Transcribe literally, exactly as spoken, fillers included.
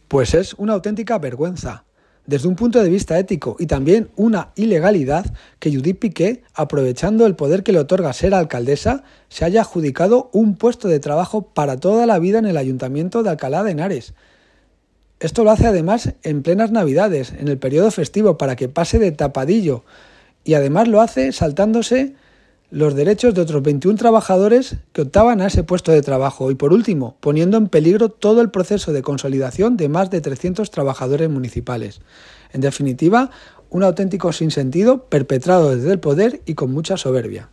Pues es una auténtica vergüenza, desde un punto de vista ético, y también una ilegalidad que Judith Piqué, aprovechando el poder que le otorga ser alcaldesa, se haya adjudicado un puesto de trabajo para toda la vida en el Ayuntamiento de Alcalá de Henares. Esto lo hace además en plenas Navidades, en el periodo festivo, para que pase de tapadillo, y además lo hace saltándose los derechos de otros veintiún trabajadores que optaban a ese puesto de trabajo y, por último, poniendo en peligro todo el proceso de consolidación de más de trescientos trabajadores municipales. En definitiva, un auténtico sinsentido perpetrado desde el poder y con mucha soberbia.